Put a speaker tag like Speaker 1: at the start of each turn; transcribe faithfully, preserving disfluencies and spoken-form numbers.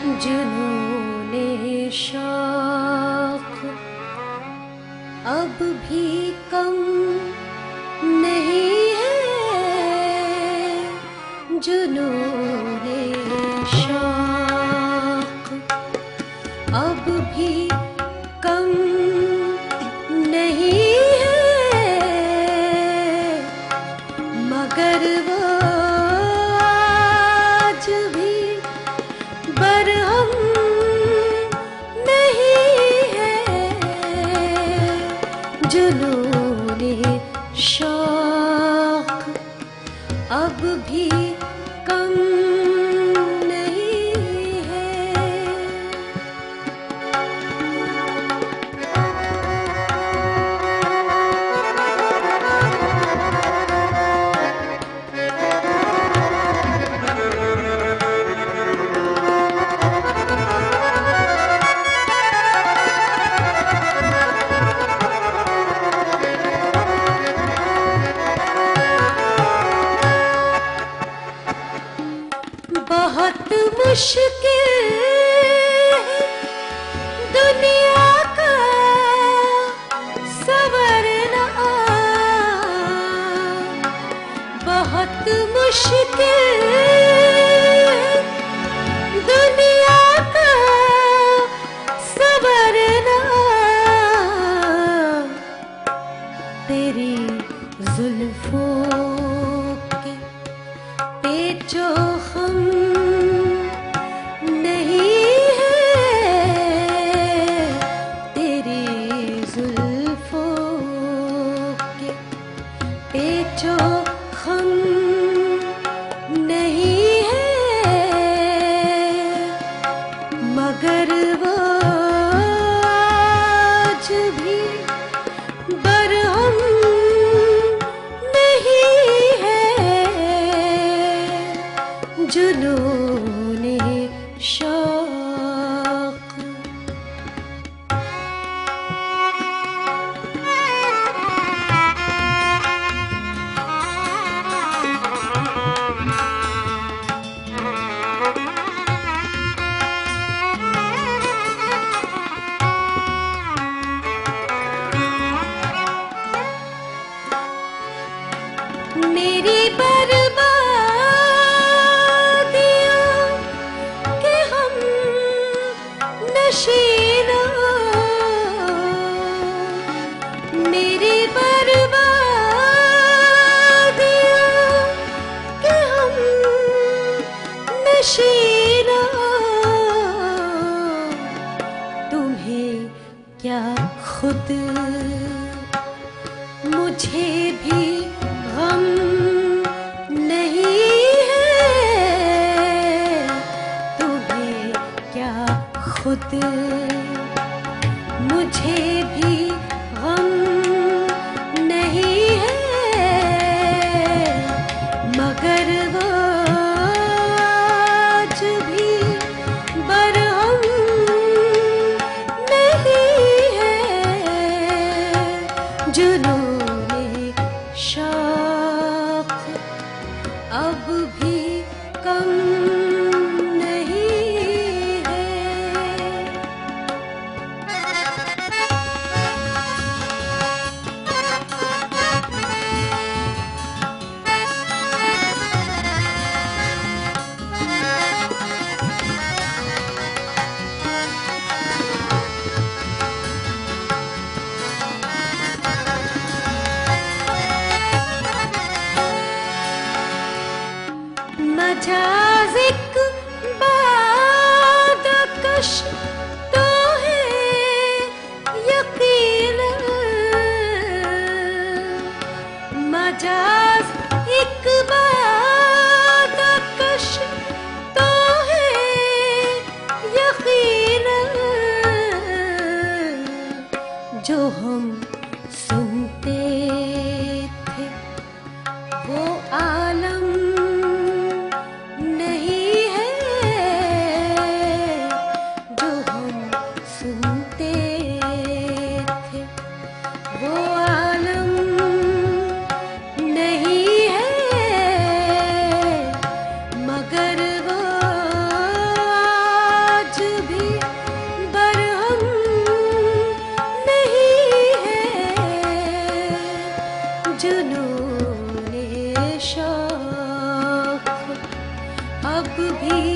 Speaker 1: जुनूने शौक अब भी कम नहीं है। जुनूने शौक अब भी कम नहीं है, मगर वो आज भी बरहम नहीं है। जुनूने शौक अब भी कम नहीं है। बहुत मुश्किल दुनिया का संवरना, बहुत मुश्किल दुनिया का संवरना। तेरी जुल्फों के पेचो हम नहीं है, तेरी जुल्फों के पेचो हम नहीं है, मगर वो आज भी बरहम नहीं है। जुनूने शौक मेरी बर्बादियों के हम नशीना, मेरी बर्बादियों के हम नशीना। तुम्हें क्या खुद मुझे भी गम नहीं है, तुम्हें क्या खुद मुझे भी गम नहीं है, मगर वो आज भी बरहम नहीं है। जुनूने शौक अब भी कम नहीं है। मजाज एक बादकश तो है यकीनन, मजाज एक बादकश तो है यकीनन। जो हम सुनते थे वो आलम नहीं भी